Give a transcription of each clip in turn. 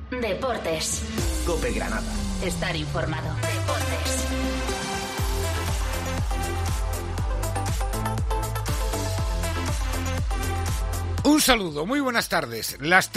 Deportes. COPE Granada. Estar informado. Deportes. Un saludo, muy buenas tardes. Las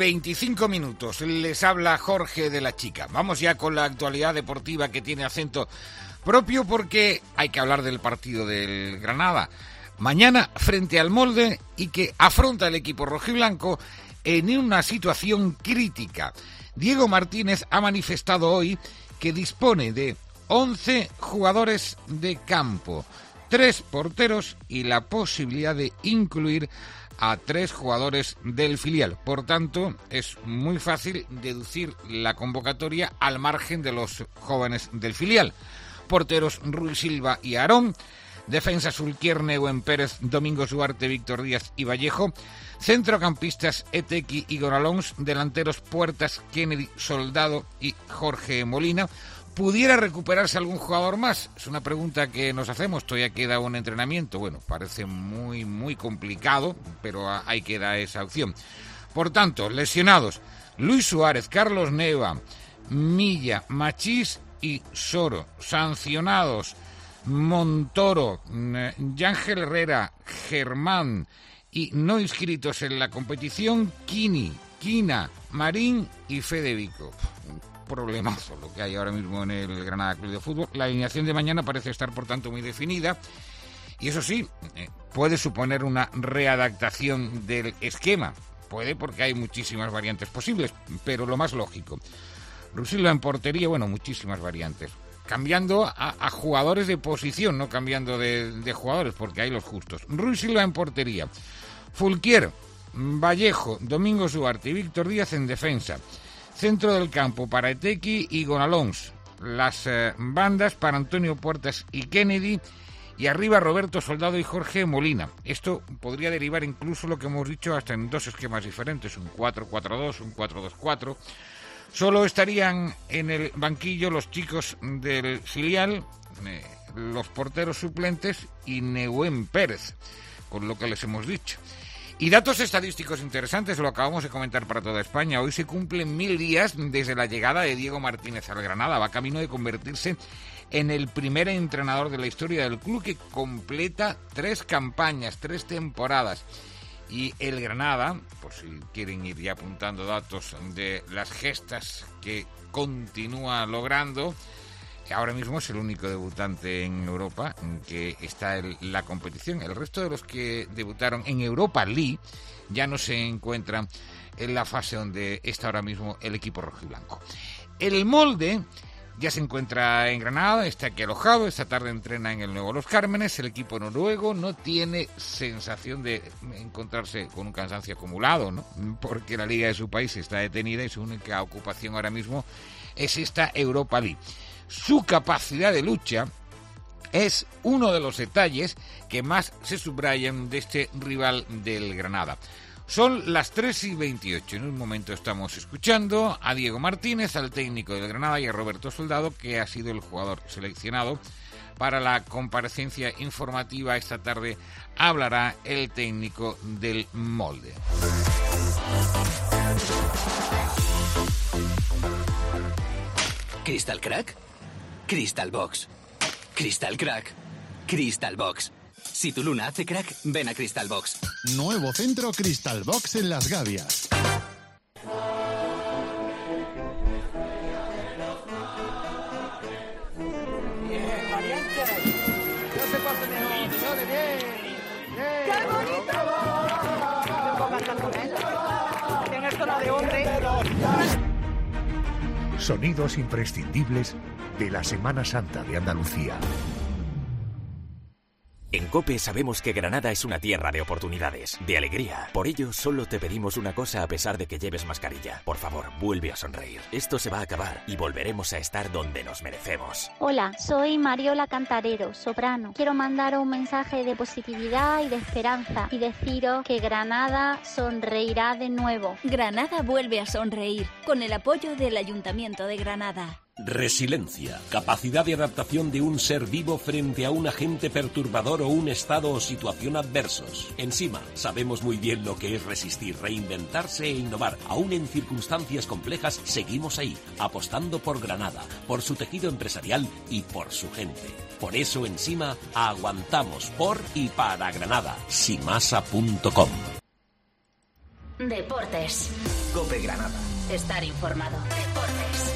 3:25. Les habla Jorge de la Chica. Vamos ya con la actualidad deportiva que tiene acento propio porque hay que hablar del partido del Granada. Mañana frente al Molde y que afronta el equipo rojiblanco en una situación crítica. Diego Martínez ha manifestado hoy que dispone de 11 jugadores de campo, 3 porteros y la posibilidad de incluir a 3 jugadores del filial. Por tanto, es muy fácil deducir la convocatoria al margen de los jóvenes del filial. Porteros Rui Silva y Aarón, defensa Sulquier, Nehuen Pérez, Domingos Duarte, Víctor Díaz y Vallejo, centrocampistas Etequi y Gonalons, delanteros Puertas, Kennedy, Soldado y Jorge Molina. ¿Pudiera recuperarse algún jugador más? Es una pregunta que nos hacemos. Todavía queda un entrenamiento. Bueno, parece muy complicado, pero ahí queda esa opción. Por tanto, lesionados: Luis Suárez, Carlos Neva, Milla, Machís y Soro. Sancionados: Montoro, Yángel Herrera, Germán, y no inscritos en la competición: Kini, Quina, Marín y Fede Vico. Problemazo lo que hay ahora mismo en el Granada Club de Fútbol. La alineación de mañana parece estar, por tanto, muy definida. Y eso sí, puede suponer una readaptación del esquema. Puede, porque hay muchísimas variantes posibles, pero lo más lógico: Rui Silva en portería, bueno, muchísimas variantes. Cambiando a jugadores de posición, no cambiando de jugadores, porque hay los justos. Rui Silva en portería, Fulquier, Vallejo, Domingos Duarte y Víctor Díaz en defensa. Centro del campo para Etequi y Gonalons. Las bandas para Antonio Puertas y Kennedy. Y arriba Roberto Soldado y Jorge Molina. Esto podría derivar incluso, lo que hemos dicho, hasta en 2 esquemas diferentes: un 4-4-2, un 4-2-4. Solo estarían en el banquillo los chicos del filial, los porteros suplentes y Nehuen Pérez, con lo que les hemos dicho. Y datos estadísticos interesantes, lo acabamos de comentar para toda España. Hoy se cumplen 1000 días desde la llegada de Diego Martínez al Granada. Va camino de convertirse en el primer entrenador de la historia del club que completa 3 campañas, 3 temporadas. Y el Granada, por si quieren ir ya apuntando datos de las gestas que continúa logrando, ahora mismo es el único debutante en Europa que está en la competición. El resto de los que debutaron en Europa League ya no se encuentran en la fase donde está ahora mismo el equipo rojiblanco. El Molde ya se encuentra en Granada, está aquí alojado. Esta tarde entrena en el Nuevo Los Cármenes. El equipo noruego no tiene sensación de encontrarse con un cansancio acumulado, ¿no? Porque la liga de su país está detenida y su única ocupación ahora mismo es esta Europa League. Su capacidad de lucha es uno de los detalles que más se subrayan de este rival del Granada. Son las 3:28. En un momento estamos escuchando a Diego Martínez, al técnico del Granada, y a Roberto Soldado, que ha sido el jugador seleccionado para la comparecencia informativa. Esta tarde hablará el técnico del Molde. ¿Crystal Crack? Crystal Box. Crystal Crack. Crystal Box. Si tu luna hace crack, ven a Crystal Box. Nuevo centro Crystal Box en Las Gavias. Bien, variante. No se pase mejor. ¡Sole bien! ¡Qué bonito! Tienes zona de hombre. Sonidos imprescindibles de la Semana Santa de Andalucía. En COPE sabemos que Granada es una tierra de oportunidades, de alegría. Por ello, solo te pedimos una cosa a pesar de que lleves mascarilla. Por favor, vuelve a sonreír. Esto se va a acabar y volveremos a estar donde nos merecemos. Hola, soy Mariola Cantarero, soprano. Quiero mandaros un mensaje de positividad y de esperanza y deciros que Granada sonreirá de nuevo. Granada vuelve a sonreír con el apoyo del Ayuntamiento de Granada. Resiliencia, capacidad de adaptación de un ser vivo frente a un agente perturbador o un estado o situación adversos. En Sima sabemos muy bien lo que es resistir, reinventarse e innovar. Aún en circunstancias complejas seguimos ahí, apostando por Granada, por su tejido empresarial y por su gente. Por eso en Sima aguantamos por y para Granada. Simasa.com. Deportes. COPE Granada. Estar informado. Deportes.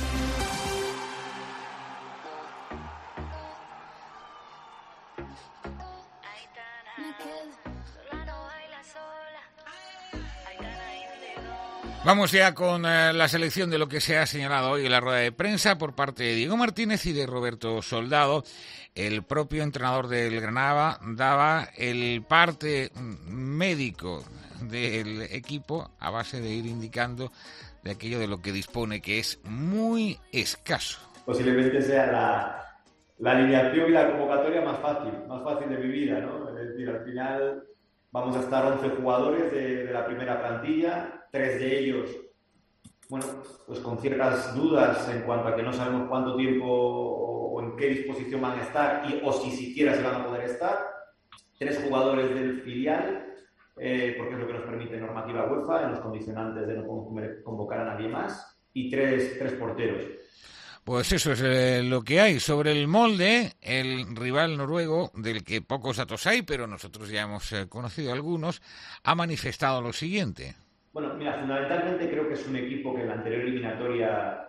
Vamos ya con la selección de lo que se ha señalado hoy en la rueda de prensa por parte de Diego Martínez y de Roberto Soldado. El propio entrenador del Granada daba el parte médico del equipo a base de ir indicando de aquello de lo que dispone, que es muy escaso. Posiblemente sea la alineación y la convocatoria más fácil de mi vida, ¿no? Es decir, al final vamos a estar 11 jugadores de la primera plantilla, 3 de ellos, bueno, pues con ciertas dudas en cuanto a que no sabemos cuánto tiempo o en qué disposición van a estar o si siquiera se van a poder estar. 3 jugadores del filial, porque es lo que nos permite normativa UEFA, en los condicionantes de no convocar a nadie más, y 3 porteros. Pues eso es lo que hay. Sobre el molde, el rival noruego, del que pocos datos hay, pero nosotros ya hemos conocido algunos, ha manifestado lo siguiente. Bueno, mira, fundamentalmente creo que es un equipo que en la anterior eliminatoria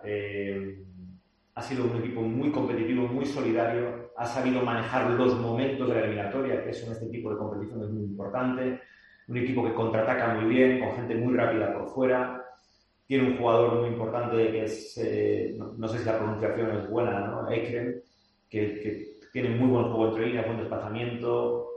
ha sido un equipo muy competitivo, muy solidario, ha sabido manejar los momentos de la eliminatoria, que eso en este tipo de competición es muy importante, un equipo que contraataca muy bien, con gente muy rápida por fuera. Tiene un jugador muy importante que es, no sé si la pronunciación es buena, ¿no? Ekrem, que tiene muy buen juego entre líneas, buen desplazamiento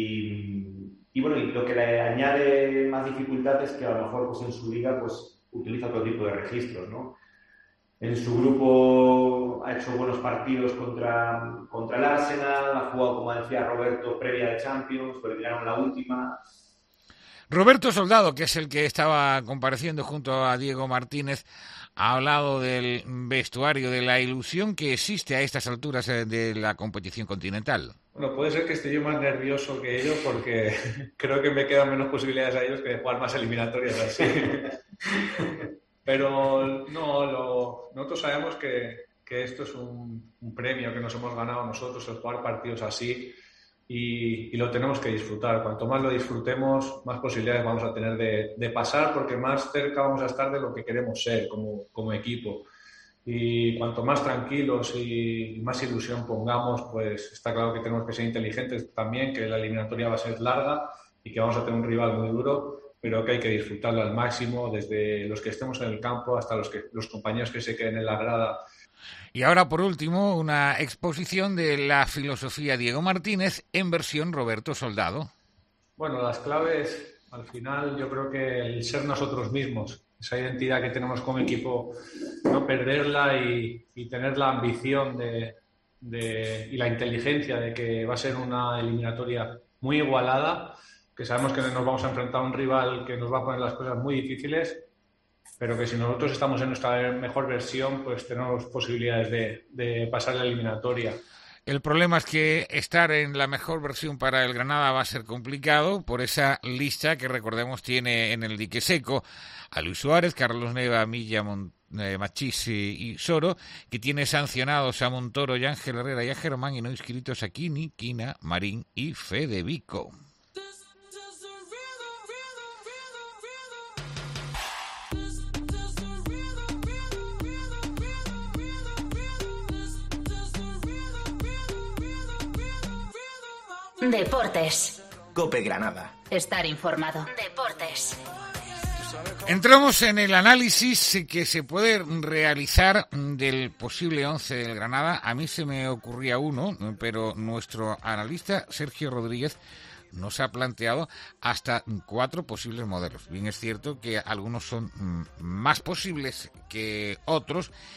y bueno, y lo que le añade más dificultad es que a lo mejor pues en su liga pues utiliza otro tipo de registros, ¿no? En su grupo ha hecho buenos partidos contra el Arsenal, ha jugado, como decía Roberto, previa de Champions, pero eliminaron la última. Roberto Soldado, que es el que estaba compareciendo junto a Diego Martínez, ha hablado del vestuario, de la ilusión que existe a estas alturas de la competición continental. Bueno, puede ser que esté yo más nervioso que ellos porque creo que me quedan menos posibilidades a ellos que de jugar más eliminatorias así. Pero no, nosotros sabemos que esto es un premio que nos hemos ganado nosotros, el jugar partidos así. Y lo tenemos que disfrutar. Cuanto más lo disfrutemos, más posibilidades vamos a tener de pasar, porque más cerca vamos a estar de lo que queremos ser como equipo. Y cuanto más tranquilos y más ilusión pongamos, pues está claro que tenemos que ser inteligentes también, que la eliminatoria va a ser larga y que vamos a tener un rival muy duro, pero que hay que disfrutarlo al máximo, desde los que estemos en el campo hasta los compañeros que se queden en la grada. Y ahora, por último, una exposición de la filosofía Diego Martínez en versión Roberto Soldado. Bueno, las claves, al final, yo creo que el ser nosotros mismos, esa identidad que tenemos como equipo, no perderla y tener la ambición y la inteligencia de que va a ser una eliminatoria muy igualada, que sabemos que nos vamos a enfrentar a un rival que nos va a poner las cosas muy difíciles, pero que si nosotros estamos en nuestra mejor versión, pues tenemos posibilidades de pasar la eliminatoria. El problema es que estar en la mejor versión para el Granada va a ser complicado por esa lista que, recordemos, tiene en el dique seco a Luis Suárez, Carlos Neva, Milla, Machís y Soro, que tiene sancionados a Montoro y Ángel Herrera y a Germán, y no inscritos a Kini, Quina, Marín y Federico. Deportes. COPE Granada. Estar informado. Deportes. Entramos en el análisis que se puede realizar del posible 11 del Granada. A mí se me ocurría uno, pero nuestro analista Sergio Rodríguez nos ha planteado hasta 4 posibles modelos. Bien es cierto que algunos son más posibles que otros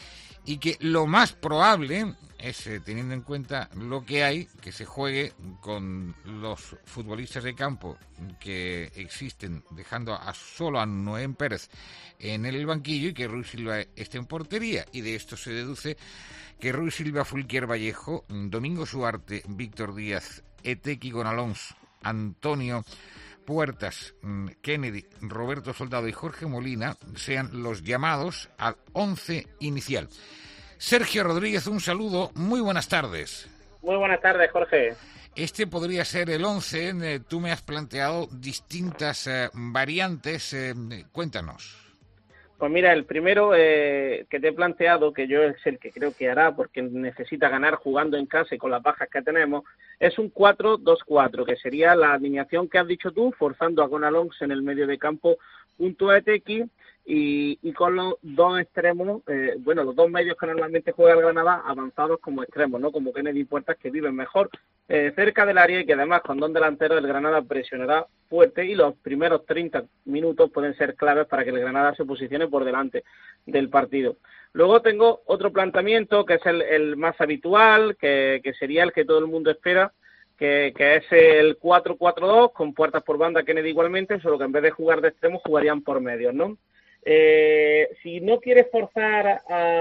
y que lo más probable es, teniendo en cuenta lo que hay, que se juegue con los futbolistas de campo que existen, dejando solo a Noé Pérez en el banquillo y que Rui Silva esté en portería. Y de esto se deduce que Rui Silva, Fulquier Vallejo, Domingo Suarte, Víctor Díaz, Etequi Gonalons, Antonio Puertas, Kennedy, Roberto Soldado y Jorge Molina sean los llamados al 11 inicial. Sergio Rodríguez, un saludo, muy buenas tardes. Muy buenas tardes, Jorge. Este podría ser el 11, tú me has planteado distintas variantes, cuéntanos. Pues mira, el primero que te he planteado, que yo es el que creo que hará, porque necesita ganar jugando en casa y con las bajas que tenemos, es un 4-2-4, que sería la alineación que has dicho tú, forzando a Gonalons en el medio de campo junto a Etequi y con los dos extremos, los dos medios que normalmente juega el Granada, avanzados como extremos, ¿no? Como Kennedy y Puertas, que viven mejor cerca del área y que además con dos delanteros el Granada presionará fuerte y los primeros 30 minutos pueden ser claves para que el Granada se posicione por delante del partido. Luego tengo otro planteamiento que es el más habitual, que sería el que todo el mundo espera, que es el 4-4-2, con Puertas por banda, Kennedy igualmente, solo que en vez de jugar de extremo jugarían por medios, ¿no? Si no quieres forzar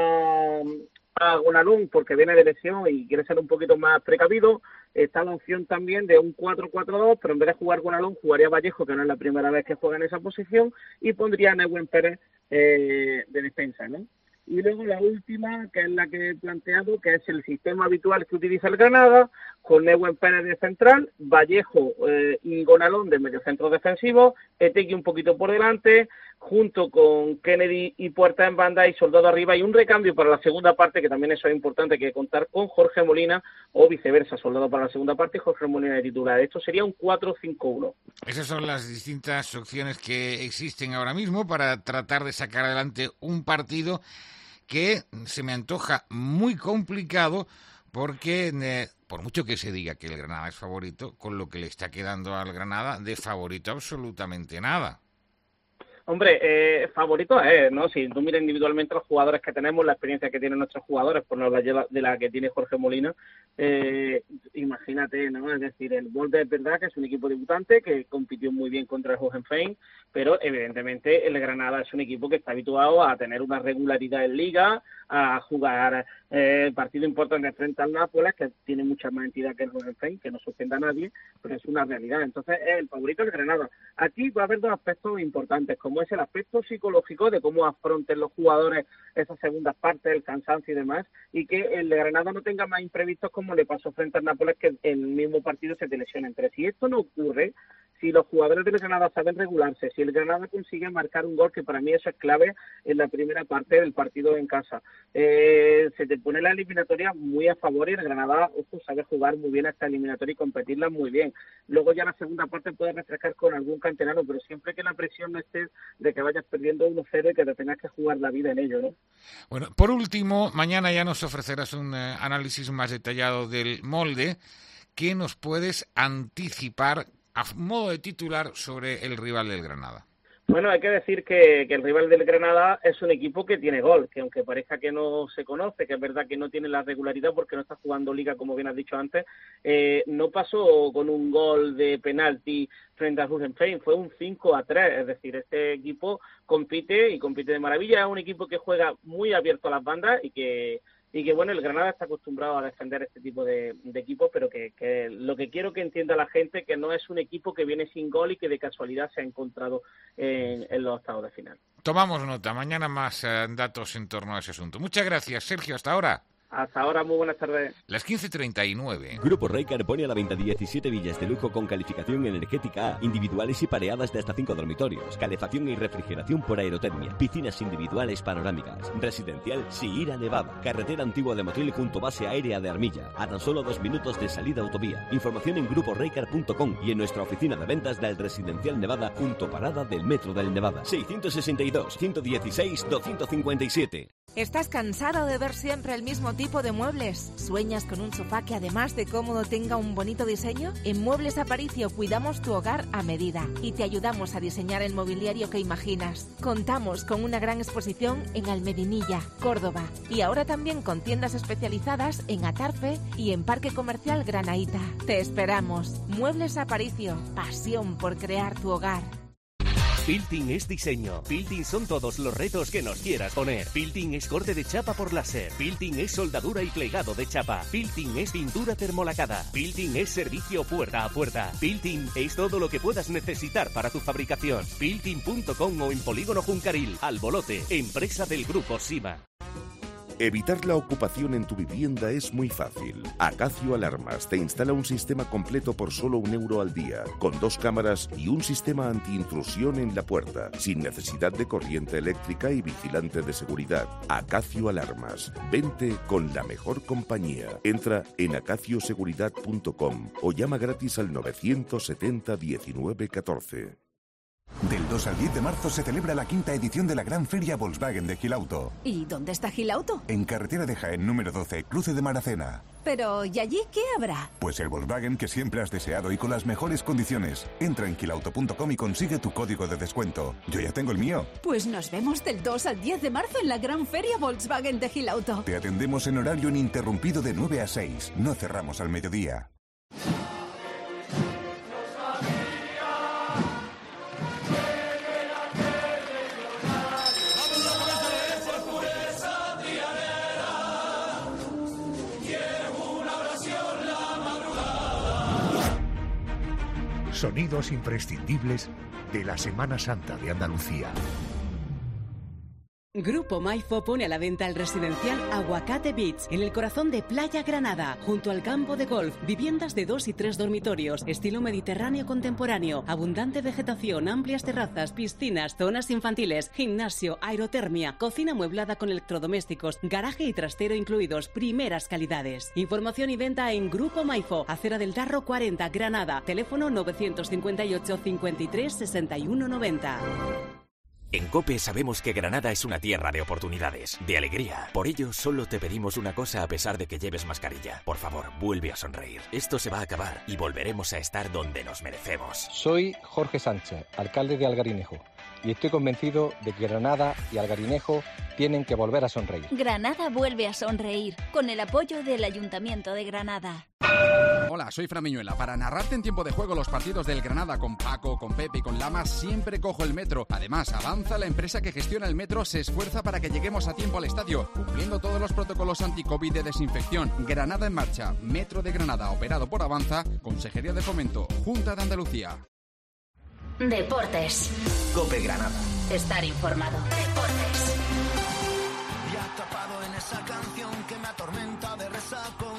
a Gonalons porque viene de lesión y quiere ser un poquito más precavido, está la opción también de un 4-4-2, pero en vez de jugar Gonalons jugaría Vallejo, que no es la primera vez que juega en esa posición, y pondría a Nehuen Pérez de defensa, ¿no? Y luego la última, que es la que he planteado, que es el sistema habitual que utiliza el Granada, con Nehuen Pérez de central, Vallejo y Gonalons de mediocentro defensivo, Etequi un poquito por delante, junto con Kennedy y Puerta en banda y Soldado arriba, y un recambio para la segunda parte, que también eso es importante, que contar con Jorge Molina, o viceversa, Soldado para la segunda parte y Jorge Molina de titular. Esto sería un 4-5-1. Esas son las distintas opciones que existen ahora mismo para tratar de sacar adelante un partido que se me antoja muy complicado porque, por mucho que se diga que el Granada es favorito, con lo que le está quedando al Granada, de favorito absolutamente nada. Hombre, favorito es, ¿no? Si tú miras individualmente los jugadores que tenemos, la experiencia que tienen nuestros jugadores, por no hablar de la que tiene Jorge Molina, imagínate, ¿no? Es decir, el Molde es verdad que es un equipo debutante que compitió muy bien contra el Hohenheim, pero evidentemente el Granada es un equipo que está habituado a tener una regularidad en Liga, a jugar partido importante frente al Nápoles, que tiene mucha más entidad que el Hohenheim, que no suspenda a nadie, pero es una realidad. Entonces, el favorito es el Granada. Aquí va a haber dos aspectos importantes, como es el aspecto psicológico de cómo afronten los jugadores esas segundas partes, el cansancio y demás, y que el de Granada no tenga más imprevistos como le pasó frente al Nápoles, que en el mismo partido se te lesionen tres. Si esto no ocurre, si los jugadores del Granada saben regularse, si el Granada consigue marcar un gol, que para mí eso es clave en la primera parte del partido en casa, se te pone la eliminatoria muy a favor y el Granada sabe jugar muy bien esta eliminatoria y competirla muy bien. Luego ya la segunda parte puede refrescar con algún canterano, pero siempre que la presión no esté de que vayas perdiendo 1-0 y que te tengas que jugar la vida en ello, ¿no? Bueno, por último, mañana ya nos ofrecerás un análisis más detallado del molde. ¿Qué nos puedes anticipar a modo de titular sobre el rival del Granada? Bueno, hay que decir que el rival del Granada es un equipo que tiene gol, que aunque parezca que no se conoce, que es verdad que no tiene la regularidad porque no está jugando Liga, como bien has dicho antes, no pasó con un gol de penalti frente al Hohenheim, fue un 5-3, es decir, este equipo compite y compite de maravilla, es un equipo que juega muy abierto a las bandas y que bueno, el Granada está acostumbrado a defender este tipo de equipos, pero que lo que quiero que entienda la gente, que no es un equipo que viene sin gol y que de casualidad se ha encontrado en los octavos de final. Tomamos nota, mañana más datos en torno a ese asunto. Muchas gracias, Sergio, hasta ahora. Hasta ahora, muy buenas tardes. Las 15:39. Grupo Reikar pone a la venta 17 villas de lujo con calificación energética A, individuales y pareadas de hasta 5 dormitorios, calefacción y refrigeración por aerotermia, piscinas individuales panorámicas, residencial Sihira Nevada, carretera antigua de Motril junto base aérea de Armilla, a tan solo 2 minutos de salida autovía. Información en gruporeikar.com y en nuestra oficina de ventas del Residencial Nevada junto parada del Metro del Nevada. 662 116 257. ¿Estás cansado de ver siempre el mismo tipo de muebles? ¿Sueñas con un sofá que además de cómodo tenga un bonito diseño? En Muebles Aparicio cuidamos tu hogar a medida y te ayudamos a diseñar el mobiliario que imaginas. Contamos con una gran exposición en Almedinilla, Córdoba, y ahora también con tiendas especializadas en Atarfe y en Parque Comercial Granaíta. Te esperamos. Muebles Aparicio, pasión por crear tu hogar. Built-in es diseño. Built-in son todos los retos que nos quieras poner. Built-in es corte de chapa por láser. Built-in es soldadura y plegado de chapa. Built-in es pintura termolacada. Built-in es servicio puerta a puerta. Built-in es todo lo que puedas necesitar para tu fabricación. Builtin.com o en Polígono Juncaril, Albolote, empresa del Grupo Sima. Evitar la ocupación en tu vivienda es muy fácil. Acacio Alarmas te instala un sistema completo por solo €1 al día, con 2 cámaras y un sistema antiintrusión en la puerta, sin necesidad de corriente eléctrica y vigilante de seguridad. Acacio Alarmas. Vente con la mejor compañía. Entra en acacioseguridad.com o llama gratis al 970 19 14. Del 2 al 10 de marzo se celebra la 5ª edición de la Gran Feria Volkswagen de Gilauto. ¿Y dónde está Gilauto? En carretera de Jaén número 12, cruce de Maracena. Pero, ¿y allí qué habrá? Pues el Volkswagen que siempre has deseado y con las mejores condiciones. Entra en gilauto.com y consigue tu código de descuento. Yo ya tengo el mío. Pues nos vemos del 2 al 10 de marzo en la Gran Feria Volkswagen de Gilauto. Te atendemos en horario ininterrumpido de 9 a 6. No cerramos al mediodía. Sonidos imprescindibles de la Semana Santa de Andalucía. Grupo Maifo pone a la venta el residencial Aguacate Beach, en el corazón de Playa Granada, junto al campo de golf. Viviendas de 2 y 3 dormitorios, estilo mediterráneo contemporáneo, abundante vegetación, amplias terrazas, piscinas, zonas infantiles, gimnasio, aerotermia, cocina amueblada con electrodomésticos, garaje y trastero incluidos, primeras calidades. Información y venta en Grupo Maifo, Acera del Darro 40, Granada, teléfono 958 53 61 90. En COPE sabemos que Granada es una tierra de oportunidades, de alegría. Por ello, solo te pedimos una cosa a pesar de que lleves mascarilla. Por favor, vuelve a sonreír. Esto se va a acabar y volveremos a estar donde nos merecemos. Soy Jorge Sánchez, alcalde de Algarinejo, y estoy convencido de que Granada y Algarinejo tienen que volver a sonreír. Granada vuelve a sonreír, con el apoyo del Ayuntamiento de Granada. Hola, soy Fran Miñuela. Para narrarte en tiempo de juego los partidos del Granada con Paco, con Pepe y con Lama, siempre cojo el metro. Además, Avanza, la empresa que gestiona el metro, se esfuerza para que lleguemos a tiempo al estadio, cumpliendo todos los protocolos anti-COVID de desinfección. Granada en marcha. Metro de Granada, operado por Avanza, Consejería de Fomento, Junta de Andalucía. Deportes. COPE Granada. Estar informado. Deportes. Y atrapado en esa canción que me atormenta de resacón.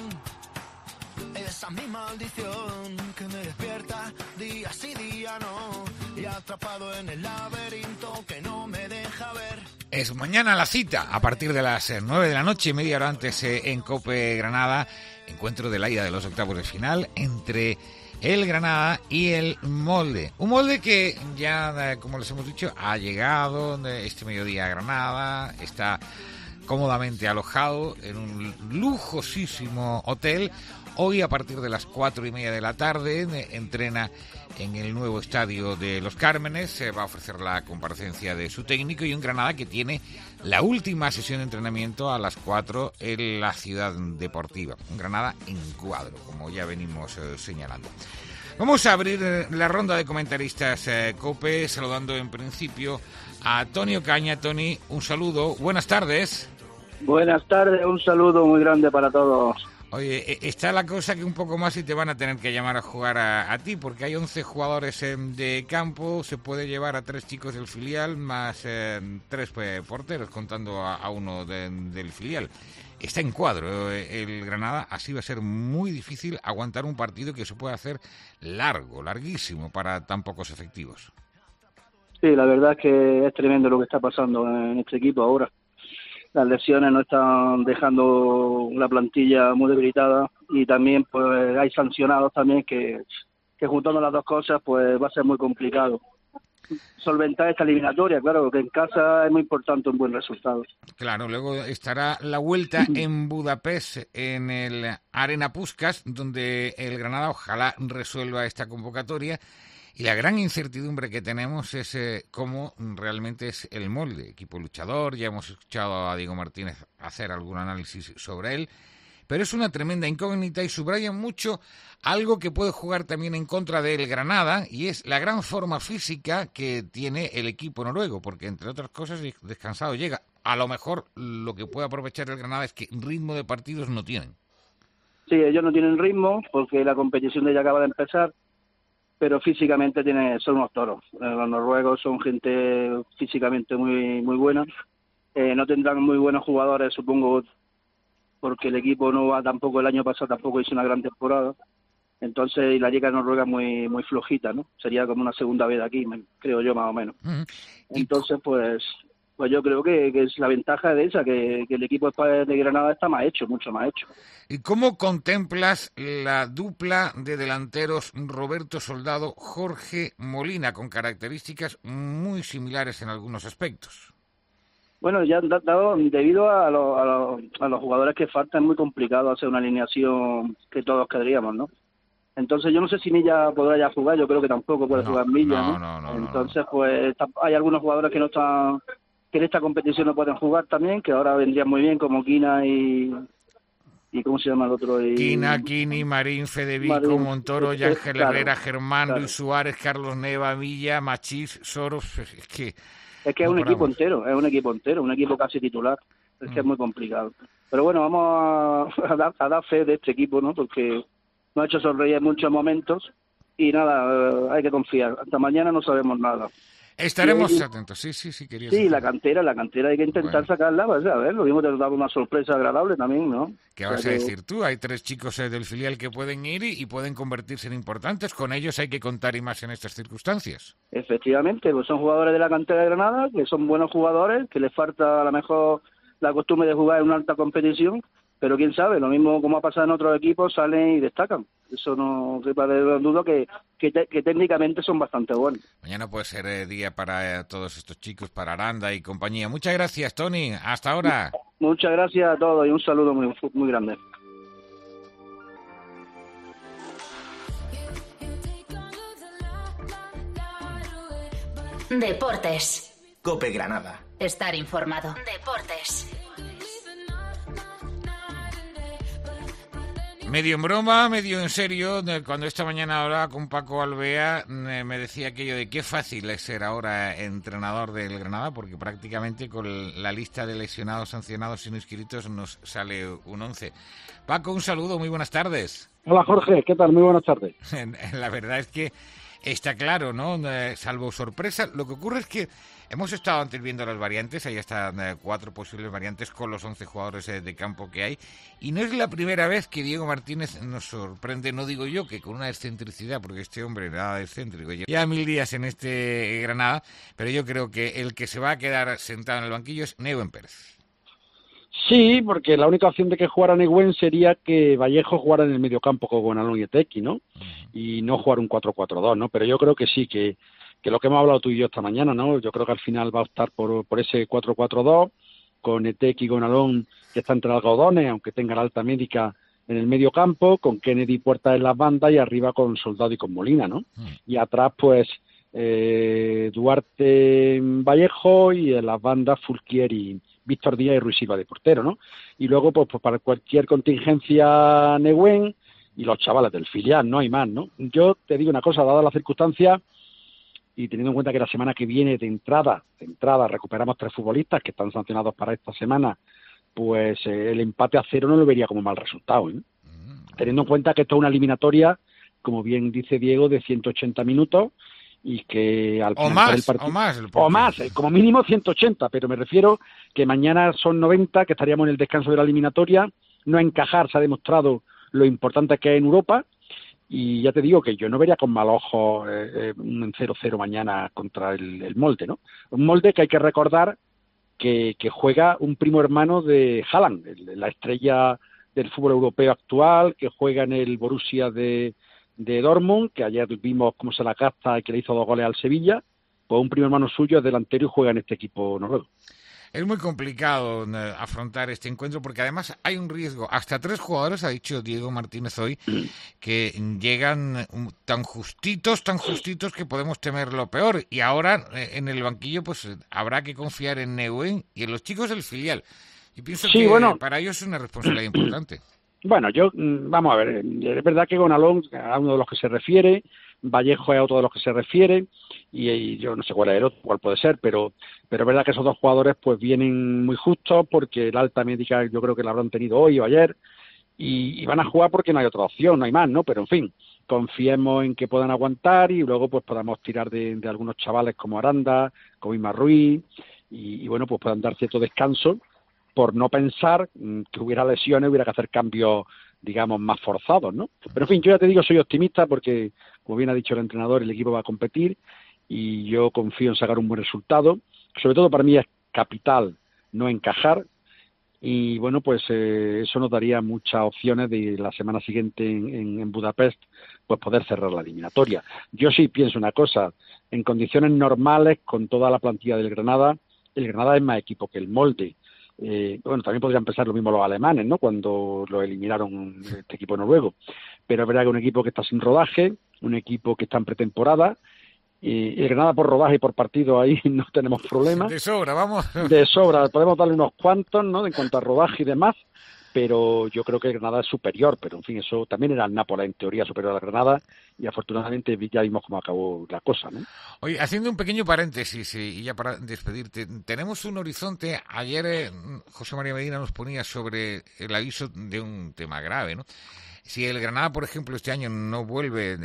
Esa mi maldición que me despierta día sí, día no. Y atrapado en el laberinto que no me deja ver. Es mañana la cita, a partir de las 9 de la noche, media hora antes en COPE Granada, encuentro de la ida de los octavos de final entre el Granada y el Molde. Un Molde que ya, como les hemos dicho, ha llegado este mediodía a Granada, está cómodamente alojado en un lujosísimo hotel. Hoy, a partir de las 4:30 de la tarde, entrena en el nuevo estadio de Los Cármenes. Se va a ofrecer la comparecencia de su técnico y un Granada que tiene la última sesión de entrenamiento a las 4 en la Ciudad Deportiva. Un Granada en cuadro, como ya venimos señalando. Vamos a abrir la ronda de comentaristas COPE, saludando en principio a Tony Ocaña. Tony, un saludo. Buenas tardes. Buenas tardes, un saludo muy grande para todos. Oye, está la cosa que un poco más y te van a tener que llamar a jugar a ti, porque hay 11 jugadores de campo, se puede llevar a 3 chicos del filial, más 3 porteros, contando a uno del filial. Está en cuadro el Granada, así va a ser muy difícil aguantar un partido que se puede hacer larguísimo, para tan pocos efectivos. Sí, la verdad es que es tremendo lo que está pasando en este equipo ahora. Las lesiones nos están dejando la plantilla muy debilitada y también pues hay sancionados también que juntando las dos cosas pues va a ser muy complicado. solventar esta eliminatoria. Claro, que en casa es muy importante un buen resultado. Claro, luego estará la vuelta en Budapest, en el Arena Puskás, donde el Granada ojalá resuelva esta convocatoria. Y la gran incertidumbre que tenemos es cómo realmente es el molde. Equipo luchador, ya hemos escuchado a Diego Martínez hacer algún análisis sobre él, pero es una tremenda incógnita y subraya mucho algo que puede jugar también en contra del Granada, y es la gran forma física que tiene el equipo noruego, porque entre otras cosas descansado llega. A lo mejor lo que puede aprovechar el Granada es que ritmo de partidos no tienen. Sí, ellos no tienen ritmo porque la competición de ella acaba de empezar, pero físicamente son unos toros. Los noruegos son gente físicamente muy buena. No tendrán muy buenos jugadores, supongo, porque el equipo no va tampoco, el año pasado tampoco hizo una gran temporada. Entonces, y la liga noruega muy flojita, ¿no? Sería como una segunda vez aquí, creo yo, más o menos. Entonces, pues yo creo que es la ventaja de esa, que el equipo de Granada está más hecho, mucho más hecho. ¿Y cómo contemplas la dupla de delanteros Roberto Soldado, Jorge Molina, con características muy similares en algunos aspectos? Bueno, ya debido a los jugadores que faltan, es muy complicado hacer una alineación que todos querríamos, ¿no? Entonces yo no sé si Milla podrá ya jugar, yo creo que tampoco puede jugar Milla, ¿no? Entonces pues hay algunos jugadores que no están, que en esta competición no pueden jugar también, que ahora vendrían muy bien, como Quina y ¿cómo se llama el otro? Quina, Quini, Marín, Fedevico, Montoro, Ángel Herrera, Germán, Luis Suárez, Carlos Neva, Milla, Machís, Soros, es que es un equipo entero, un equipo casi titular, es que es muy complicado. Pero bueno, vamos a dar fe de este equipo, ¿no? Porque nos ha hecho sonreír en muchos momentos y nada, hay que confiar. Hasta mañana no sabemos nada. Estaremos atentos, sí, quería decir. Sí, la cantera hay que intentar sacarla, pues, a ver, lo mismo te nos da una sorpresa agradable también, ¿no? ¿Qué vas a decir tú? Hay 3 chicos del filial que pueden ir y pueden convertirse en importantes, con ellos hay que contar y más en estas circunstancias. Efectivamente, pues son jugadores de la cantera de Granada, que son buenos jugadores, que les falta a lo mejor la costumbre de jugar en una alta competición, pero quién sabe, lo mismo como ha pasado en otros equipos, salen y destacan. Eso no quepa de duda que técnicamente son bastante buenos. Mañana puede ser día para todos estos chicos, para Aranda y compañía. Muchas gracias, Tony. Hasta ahora. Muchas gracias a todos y un saludo muy grande. Deportes. COPE Granada. Estar informado. Deportes. Medio en broma, medio en serio, cuando esta mañana hablaba con Paco Alvea, me decía aquello de qué fácil es ser ahora entrenador del Granada, porque prácticamente con la lista de lesionados, sancionados y no inscritos nos sale un 11. Paco, un saludo, muy buenas tardes. Hola Jorge, ¿qué tal? Muy buenas tardes. La verdad es que está claro, ¿no? Salvo sorpresa, lo que ocurre es que hemos estado antes viendo las variantes, ahí están 4 posibles variantes con los 11 jugadores de campo que hay, y no es la primera vez que Diego Martínez nos sorprende, no digo yo que con una excentricidad, porque este hombre nada excéntrico, lleva 1000 días en este Granada, pero yo creo que el que se va a quedar sentado en el banquillo es Nehuen Pérez. Sí, porque la única opción de que jugara Nehuen sería que Vallejo jugara en el mediocampo con Gonalón y Etequi, ¿no? Y no jugar un 4-4-2, ¿no? Pero yo creo que sí, que lo que hemos hablado tú y yo esta mañana, ¿no? Yo creo que al final va a optar por ese 4-4-2, con Etequi y Gonalón, que está entre algodones, aunque tenga la alta médica en el mediocampo, con Kennedy Puerta en las bandas y arriba con Soldado y con Molina, ¿no? Y atrás, pues, Duarte, Vallejo y en las bandas Fulquier y Víctor Díaz y Ruiz Silva de portero, ¿no? Y luego, pues para cualquier contingencia, Nehuen y los chavales del filial, no hay más, ¿no? Yo te digo una cosa, dadas las circunstancias y teniendo en cuenta que la semana que viene de entrada recuperamos 3 futbolistas que están sancionados para esta semana, pues el empate a 0 no lo vería como mal resultado, ¿eh? Teniendo en cuenta que esto es una eliminatoria, como bien dice Diego, de 180 minutos y que al finalizar el partido... O más, como mínimo 180, pero me refiero que mañana son 90, que estaríamos en el descanso de la eliminatoria. No encajar se ha demostrado lo importante que es en Europa, y ya te digo que yo no vería con mal ojo un 0-0 mañana contra el Molde, ¿no? Un Molde que hay que recordar que juega un primo hermano de Haaland, la estrella del fútbol europeo actual, que juega en el Borussia de Dortmund, que ayer vimos cómo se la gasta y que le hizo 2 goles al Sevilla, pues un primo hermano suyo es delantero y juega en este equipo noruego. Es muy complicado afrontar este encuentro porque además hay un riesgo. Hasta 3 jugadores, ha dicho Diego Martínez hoy, que llegan tan justitos que podemos temer lo peor. Y ahora en el banquillo pues habrá que confiar en Neuen y en los chicos del filial. Y pienso que para ellos es una responsabilidad importante. Bueno, vamos a ver, es verdad que Gonalón es uno de los que se refiere, Vallejo es otro de los que se refiere, y yo no sé cuál es el otro, cuál puede ser, pero es verdad que esos 2 jugadores pues vienen muy justos, porque el alta médica yo creo que la habrán tenido hoy o ayer, y van a jugar porque no hay otra opción, no hay más, ¿no? Pero en fin, confiemos en que puedan aguantar y luego pues podamos tirar de algunos chavales como Aranda, como Isma Ruiz, y bueno, pues puedan dar cierto descanso, por no pensar que hubiera lesiones, hubiera que hacer cambios, digamos, más forzados, ¿no? Pero en fin, yo ya te digo, soy optimista porque, como bien ha dicho el entrenador, el equipo va a competir y yo confío en sacar un buen resultado. Sobre todo para mí es capital no encajar y, bueno, pues eso nos daría muchas opciones de la semana siguiente en Budapest, pues poder cerrar la eliminatoria. Yo sí pienso una cosa, en condiciones normales, con toda la plantilla del Granada, el Granada es más equipo que el Molde. Bueno, también podrían pensar lo mismo los alemanes, ¿no? Cuando lo eliminaron este equipo noruego. Pero es verdad que un equipo que está sin rodaje, un equipo que está en pretemporada, el Granada por rodaje y por partido ahí no tenemos problemas. De sobra, vamos. De sobra, podemos darle unos cuantos, ¿no? En cuanto a rodaje y demás, pero yo creo que el Granada es superior, pero en fin, eso también era el Nápoles en teoría superior al Granada y afortunadamente ya vimos cómo acabó la cosa, ¿no? Oye, haciendo un pequeño paréntesis y ya para despedirte, tenemos un horizonte. Ayer José María Medina nos ponía sobre el aviso de un tema grave, ¿no? Si el Granada, por ejemplo, este año no vuelve,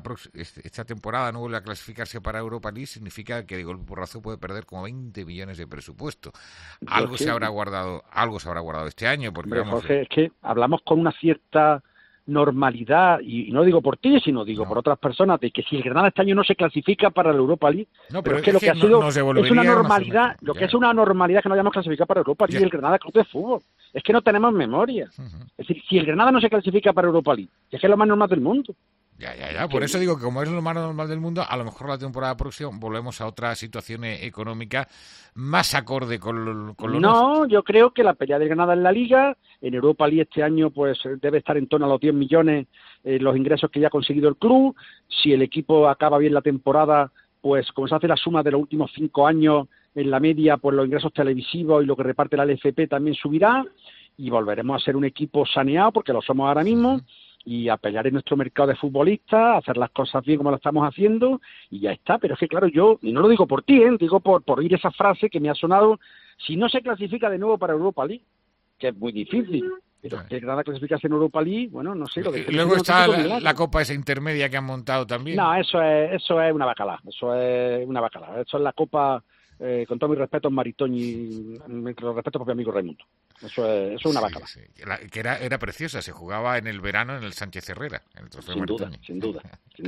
esta temporada no vuelve a clasificarse para Europa League, significa que de golpe porrazo puede perder como 20 millones de presupuesto. Algo se habrá guardado este año. Porque hombre, Jorge, es que hablamos con una cierta normalidad, y no digo por ti, sino digo por otras personas, de que si el Granada este año no se clasifica para la Europa League, pero es que lo que ha sido es una normalidad, lo que es una normalidad que no hayamos clasificado para Europa League y el Granada Club de Fútbol. Es que no tenemos memoria. Es decir, si el Granada no se clasifica para Europa League, es que es lo más normal del mundo. Ya. Por eso digo que como es lo más normal del mundo, a lo mejor la temporada próxima volvemos a otra situación económica más acorde con lo No, nuestro. Yo creo que la pelea de Granada en la Liga, en Europa League este año pues debe estar en torno a los 10 millones los ingresos que ya ha conseguido el club. Si el equipo acaba bien la temporada, pues como se hace la suma de los últimos 5 años en la media, pues los ingresos televisivos y lo que reparte la LFP también subirá y volveremos a ser un equipo saneado, porque lo somos ahora mismo, y a pelear en nuestro mercado de futbolistas, a hacer las cosas bien como lo estamos haciendo, y ya está. Pero es que, claro, yo, y no lo digo por ti, digo por oír esa frase que me ha sonado, si no se clasifica de nuevo para Europa League, que es muy difícil, pero que Granada clasificarse en Europa League, bueno, no sé. Y luego está la Copa esa intermedia que han montado también. No, eso es una bacalá, eso es la Copa... con todo mi respeto, Maritoñi, los respeto por mi amigo Raimundo. Eso es una bacala. Sí. Que era preciosa, se jugaba en el verano en el Sánchez Herrera, en el trofeo Maritoñi. Sin duda.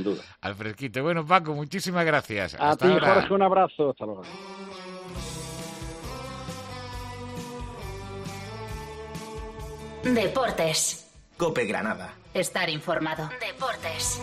Al fresquito. Bueno, Paco, muchísimas gracias. A ti, Jorge, un abrazo. Hasta luego. Deportes. COPE Granada. Estar informado. Deportes.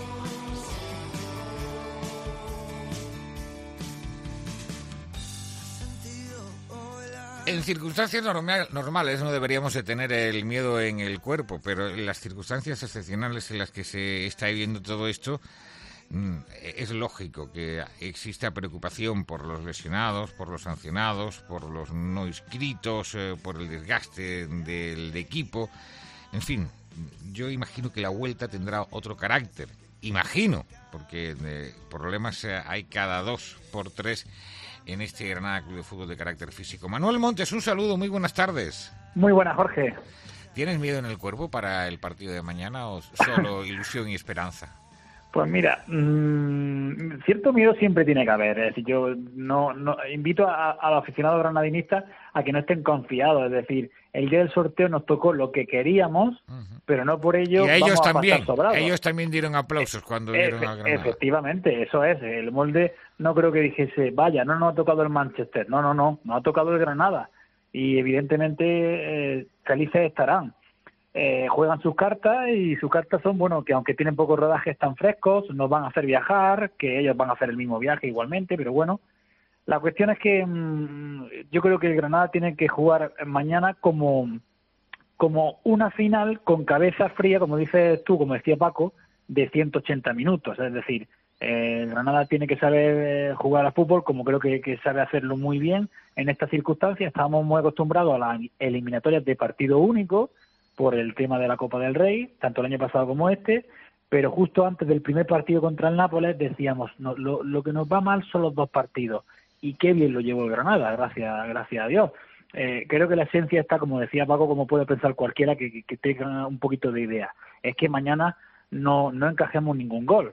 En circunstancias normales no deberíamos de tener el miedo en el cuerpo, pero en las circunstancias excepcionales en las que se está viviendo todo esto, es lógico que exista preocupación por los lesionados, por los sancionados, por los no inscritos, por el desgaste del equipo. En fin, yo imagino que la vuelta tendrá otro carácter. Imagino, porque problemas hay cada 2 por 3 en este Granada Club de Fútbol de carácter físico. Manuel Montes, un saludo, muy buenas tardes. Muy buenas, Jorge. ¿Tienes miedo en el cuerpo para el partido de mañana o solo ilusión y esperanza? Pues mira, cierto miedo siempre tiene que haber. Es decir, yo no invito a los aficionados granadinistas a que no estén confiados. Es decir, el día del sorteo nos tocó lo que queríamos, pero no por ello y ellos vamos también, a pasar sobrados. Ellos también dieron aplausos cuando vieron a Granada. Efectivamente, eso es. El Molde no creo que dijese, vaya, no nos ha tocado el Manchester. No, nos ha tocado el Granada. Y evidentemente felices estarán. Juegan sus cartas y sus cartas son, bueno, que aunque tienen poco rodaje están frescos, nos van a hacer viajar, que ellos van a hacer el mismo viaje igualmente, pero bueno, La cuestión es que yo creo que el Granada tiene que jugar mañana como una final con cabeza fría, como dices tú, como decía Paco, de 180 minutos. Es decir, el Granada tiene que saber jugar a fútbol, como creo que sabe hacerlo muy bien en estas circunstancias. Estábamos muy acostumbrados a las eliminatorias de partido único por el tema de la Copa del Rey, tanto el año pasado como este, pero justo antes del primer partido contra el Nápoles decíamos, no, lo que nos va mal son los 2 partidos, y qué bien lo llevó el Granada, gracias a Dios. Creo que la esencia está, como decía Paco, como puede pensar cualquiera que tenga un poquito de idea, es que mañana no encajemos ningún gol.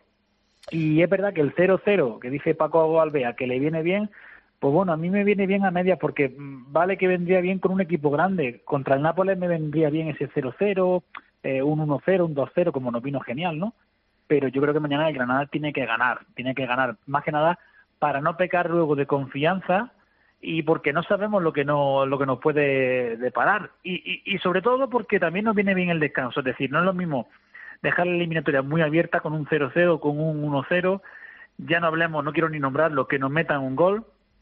Y es verdad que el 0-0, que dice Paco Alvea, que le viene bien, pues bueno, a mí me viene bien a medias, porque vale que vendría bien con un equipo grande. Contra el Nápoles me vendría bien ese 0-0, un 1-0, un 2-0, como nos vino genial, ¿no? Pero yo creo que mañana el Granada tiene que ganar, más que nada para no pecar luego de confianza y porque no sabemos lo que nos puede deparar. Y sobre todo porque también nos viene bien el descanso, es decir, no es lo mismo dejar la eliminatoria muy abierta con un 0-0, con un 1-0, ya no hablemos, no quiero ni nombrarlo, que nos metan un gol,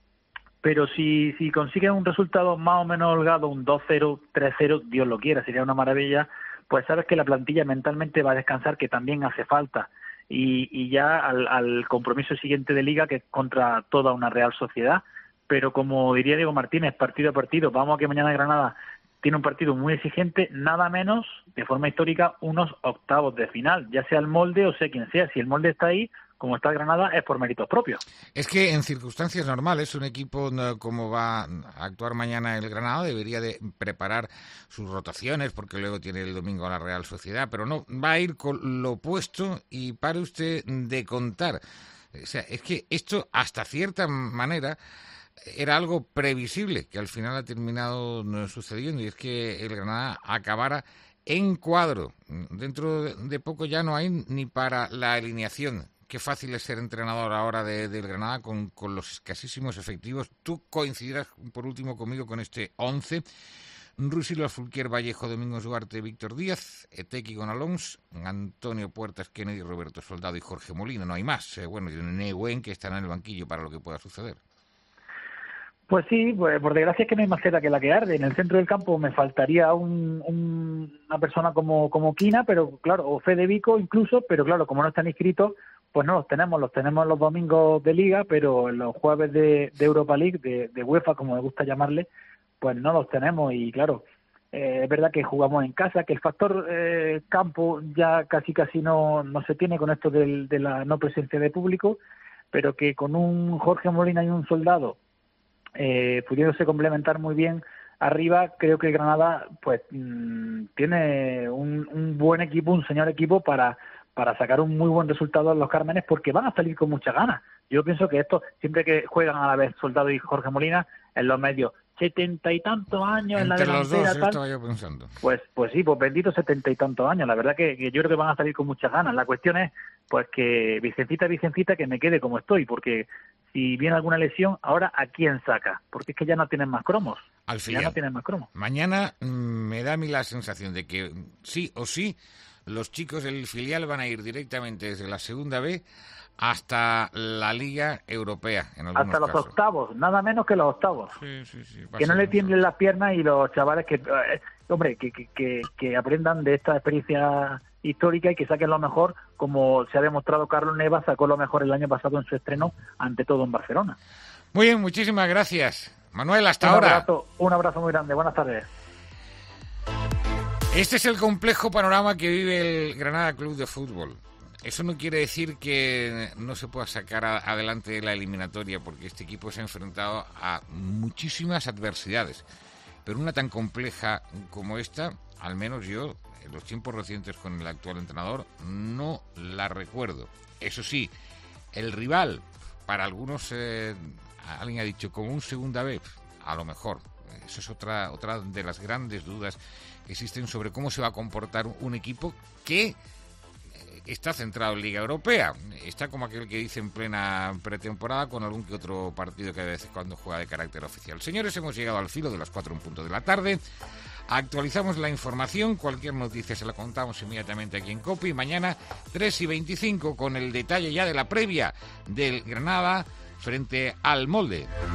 pero si consiguen un resultado más o menos holgado, un 2-0, 3-0, Dios lo quiera, sería una maravilla, pues sabes que la plantilla mentalmente va a descansar, que también hace falta, y ya al compromiso siguiente de Liga, que es contra toda una Real Sociedad, pero como diría Diego Martínez, partido a partido, vamos a que mañana Granada tiene un partido muy exigente, nada menos, de forma histórica, unos octavos de final, ya sea el molde o sea quien sea. Si el molde está ahí, como está Granada, es por méritos propios. Es que en circunstancias normales, un equipo como va a actuar mañana el Granada debería de preparar sus rotaciones, porque luego tiene el domingo la Real Sociedad, pero no, va a ir con lo opuesto y pare usted de contar. O sea, es que esto, hasta cierta manera, era algo previsible, que al final ha terminado sucediendo, y es que el Granada acabara en cuadro. Dentro de poco ya no hay ni para la alineación. Qué fácil es ser entrenador ahora del Granada con los escasísimos efectivos. Tú coincidirás, por último, conmigo con este 11. Ruiz Silva, Fulquier, Vallejo, Domingos Duarte, Víctor Díaz, Etequi con Alonso, Antonio Puertas, Kennedy, Roberto Soldado y Jorge Molina. No hay más. Bueno, y Nehuen, que estará en el banquillo para lo que pueda suceder. Pues sí, pues por desgracia es que no hay maceta que la que arde. En el centro del campo me faltaría una persona como Quina, pero claro, o Fede Vico incluso, pero claro, como no están inscritos, pues no los tenemos los domingos de Liga, pero los jueves de Europa League, de UEFA, como me gusta llamarle, pues no los tenemos. Y claro, es verdad que jugamos en casa, que el factor campo ya casi no se tiene con esto de la no presencia de público, pero que con un Jorge Molina y un Soldado pudiéndose complementar muy bien arriba, creo que Granada pues tiene un buen equipo, un señor equipo para sacar un muy buen resultado en los Cármenes, porque van a salir con muchas ganas. Yo pienso que esto, siempre que juegan a la vez Soldado y Jorge Molina en los medios, 70 y tantos años en la delantera, los dos, tal, estaba yo pensando. Pues sí, pues bendito 70 y tantos años. La verdad que yo creo que van a salir con muchas ganas. La cuestión es pues que Vicencita, que me quede como estoy, porque si viene alguna lesión, ahora ¿a quién saca? Porque es que ya no tienen más cromos. Al final, ya no tienen más cromos. Mañana me da a mí la sensación de que sí o sí los chicos del filial van a ir directamente desde la segunda B hasta la Liga Europea, en algunos hasta los casos. Octavos, nada menos que los octavos. Sí, que no le tiemblen las piernas, y los chavales que aprendan de esta experiencia histórica y que saquen lo mejor, como se ha demostrado. Carlos Neva sacó lo mejor el año pasado en su estreno, ante todo en Barcelona. Muy bien, muchísimas gracias, Manuel, hasta ahora. Un abrazo muy grande, buenas tardes. Este es el complejo panorama que vive el Granada Club de Fútbol. Eso no quiere decir que no se pueda sacar adelante la eliminatoria, porque este equipo se ha enfrentado a muchísimas adversidades. Pero una tan compleja como esta, al menos yo, en los tiempos recientes con el actual entrenador, no la recuerdo. Eso sí, el rival, para algunos, alguien ha dicho, como un segunda vez, a lo mejor. Eso es otra de las grandes dudas que existen sobre cómo se va a comportar un equipo que está centrado en Liga Europea. Está como aquel que dice en plena pretemporada, con algún que otro partido que de vez en cuando juega de carácter oficial. Señores, hemos llegado al filo de las 4:00 de la tarde. Actualizamos la información. Cualquier noticia se la contamos inmediatamente aquí en COPE. Mañana 3:25 con el detalle ya de la previa del Granada frente al molde.